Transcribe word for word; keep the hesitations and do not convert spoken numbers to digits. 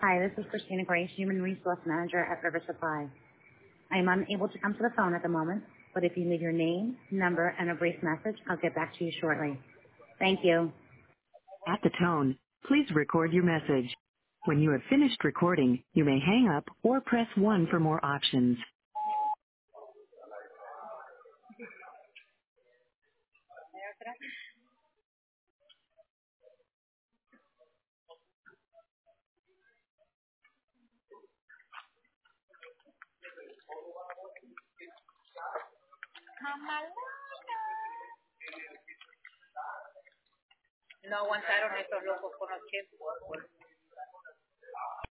Hi, this is Christina Grace, Human Resource Manager at River Supply. I am unable to come to the phone at the moment, but if you leave your name, number, and a brief message, I'll get back to you shortly. Thank you. At the tone, please record your message. When you have finished recording, you may hang up or press one for more options. No aguantaron estos locos con los chips.